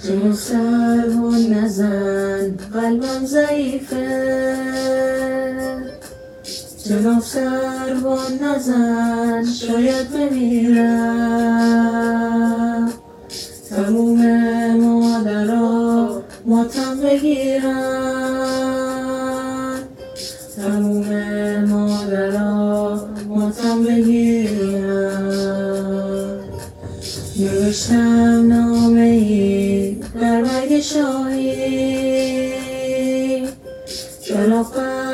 جنوب سر و نزن قلبم ضعیفه، جنوب سر و نزن شاید بمیرم. تموم مادرها ماتم بگیرن، تموم مادرها ماتم بگیرن. نوشتم نامه ای در برگ شاهی، جلو